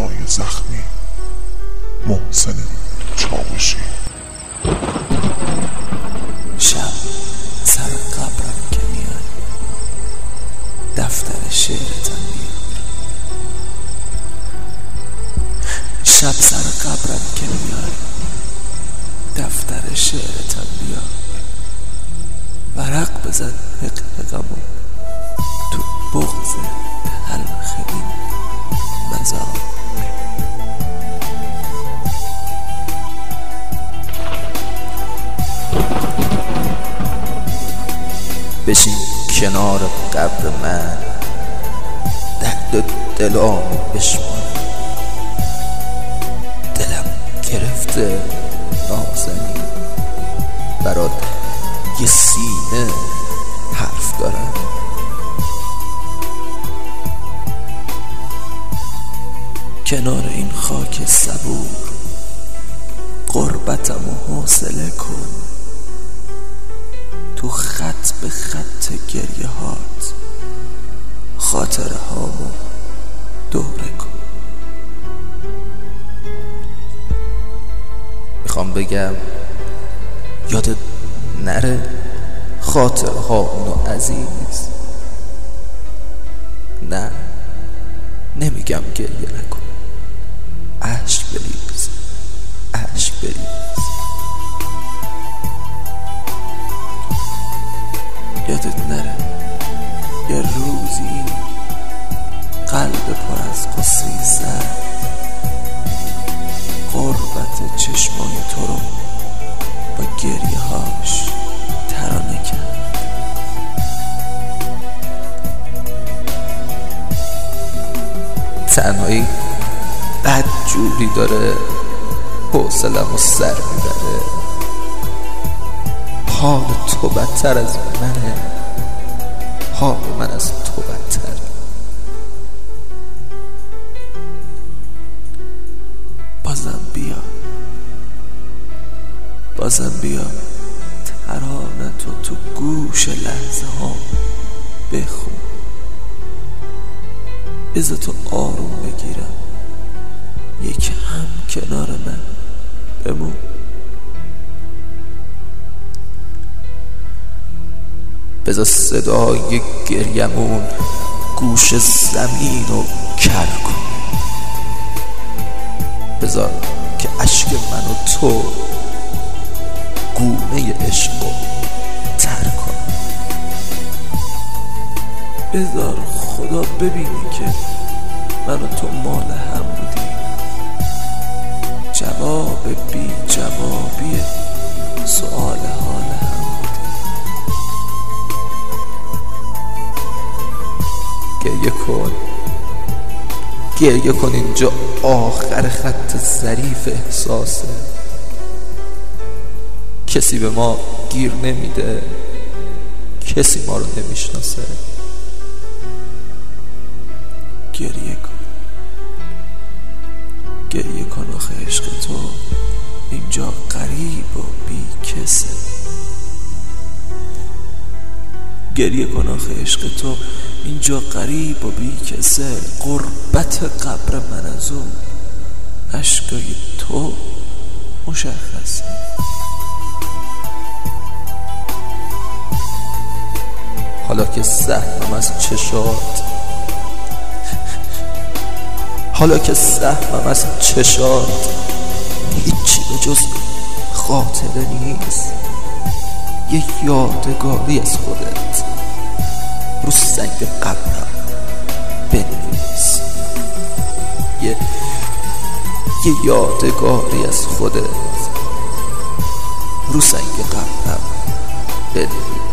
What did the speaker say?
دلهای زخمی. محسن چاوشی. شب سر قبرم که میای، دفتر شعرتم بیار. شب سر قبرم که میای، دفتر شعرتم بیار. ورق بزن حقمون تو بغض تلخ این مزار. بشین کنار قبر من، درد دلامو بشمار. دلم گرفته نازنین، برات یه سینه حرف دارم. کنار این خاک صبور غربتمو حوصله کن. تو خط به خط گریه هات خاطره هامو دوره کن. میخوام بگم یادت نره خاطره هامونو عزیز. نه نمیگم گریه نکن، اشک بریز، اشک بریز. یادت نره یه روزی قلب پر از قصه زد غربت چشمای تو رو با گریه هاش ترانه کرد. تنهایی بد جوری داره حوصله‌مو سر میبره. حال تو بدتر از منه، حال من از تو بدتر. بازم بیا ترانه تو گوش لحظه ها بخون. بذار تو آروم بگیرم، یک هم کنار من بمون. بذار صدای گریمون گوش زمین رو کر کن. بذار که اشک من و تو گونه عشق رو تر کن. بذار خدا ببینی که من و تو مال هم بودیم. جواب بی جوابی سؤال حال هم بودیم. گریه کن اینجا آخر خط ظریف احساسه. کسی به ما گیر نمیده، کسی ما رو نمیشناسه. گریه کن آخه عشق تو اینجا غریب و بی کسه. گریه کن آخه عشق تو اینجا غریب و بی کسه. غربت قبر من از اون اشکای تو مشخصه. حالا که سهمم از چشات هیچی به جز خاطره نیست. یه یادگاری از خودت رو سنگ قبرم بنویس. یه یادگاری از خودت رو سنگ قبرم بنویس.